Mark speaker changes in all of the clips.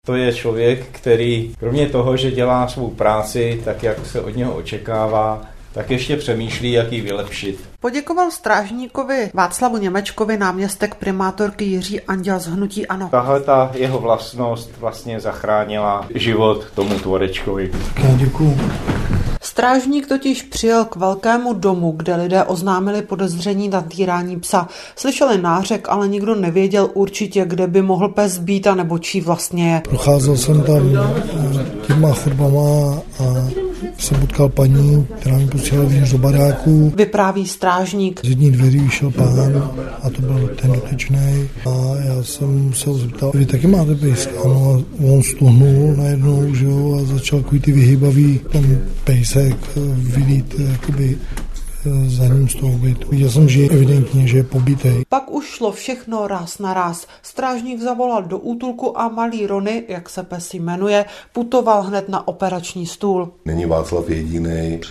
Speaker 1: To je člověk, který kromě toho, že dělá svou práci tak, jak se od něho očekává, tak ještě přemýšlí, jak ji vylepšit.
Speaker 2: Poděkoval strážníkovi Václavu Němečkovi náměstek primátorky Jiří Anděl z hnutí ANO.
Speaker 1: Tahle ta jeho vlastnost vlastně zachránila život tomu tvorečkovi.
Speaker 3: Já děkuju.
Speaker 2: Strážník totiž přijel k velkému domu, kde lidé oznámili podezření na týrání psa. Slyšeli nářek, ale nikdo nevěděl určitě, kde by mohl pes být a nebo čí vlastně je.
Speaker 3: Procházel jsem tam těma chodbama a jsem potkal paní, která mi posílala víc do baráku.
Speaker 2: Vypráví strážník.
Speaker 3: Z jedných dveří vyšel pán a to byl ten dotyčný. A já jsem se zeptal, vy taky máte pejska? Ano, a on stuhnul najednou, že jo, a začal takový ty vyhýbavý ten pejsek vylít jakoby za ním z toho bytu. Viděl jsem, že je evidentně, že je pobitej.
Speaker 2: Pak už šlo všechno ráz na ráz. Strážník zavolal do útulku a malý Rony, jak se pes jmenuje, putoval hned na operační stůl.
Speaker 4: Není Václav jediný,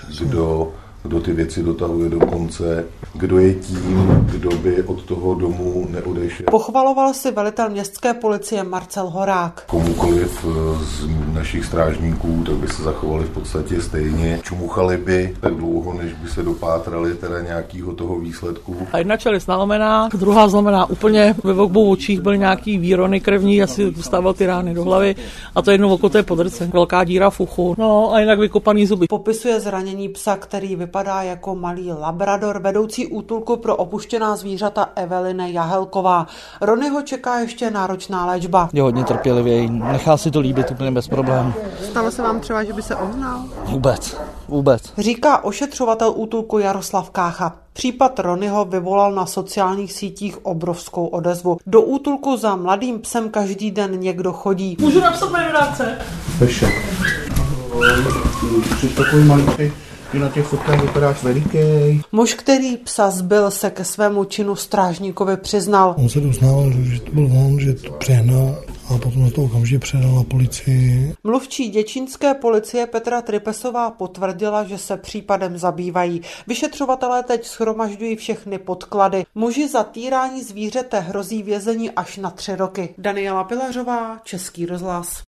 Speaker 4: kdo ty věci dotahuje do konce, kdo je tím, kdo by od toho domu neodešel.
Speaker 2: Pochvaloval si velitel městské policie Marcel Horák.
Speaker 4: Komukoliv z našich strážníků, tak by se zachovali v podstatě stejně. Čumuchali by tak dlouho, než by se dopátrali teda nějakého toho výsledku.
Speaker 5: A jedna čelist nalomená, druhá zlomená úplně, ve obou očích byly nějaký výrony krevní, asi dostával ty rány do hlavy a to jedno oko to je podrce, velká díra v uchu, no a jinak vykopaný zuby.
Speaker 2: Popisuje zranění psa, který vypadá jako malý labrador, vedoucí útulku pro opuštěná zvířata Eveline Jahelková. Ronyho čeká ještě náročná léčba.
Speaker 6: Je hodně trpělivý, nechá si to líbit úplně bez problémů.
Speaker 2: Stalo se vám třeba, že by se ohnal?
Speaker 6: Vůbec.
Speaker 2: Říká ošetřovatel útulku Jaroslav Kácha. Případ Ronyho vyvolal na sociálních sítích obrovskou odezvu. Do útulku za mladým psem každý den někdo chodí.
Speaker 5: Můžu napsat jmenáce?
Speaker 3: Pešek. Jsi takový maličkej. Ty na těch fotkách vypadáš veliký.
Speaker 2: Muž, který psa zbil, se ke svému činu strážníkovi přiznal.
Speaker 3: On se doznal, že to byl on, že to přehnal a potom to okamžitě předal na policii.
Speaker 2: Mluvčí děčínské policie Petra Tripesová potvrdila, že se případem zabývají. Vyšetřovatelé teď shromažďují všechny podklady. Muži za týrání zvířete hrozí vězení až na 3 roky. Daniela Pilařová, Český rozhlas.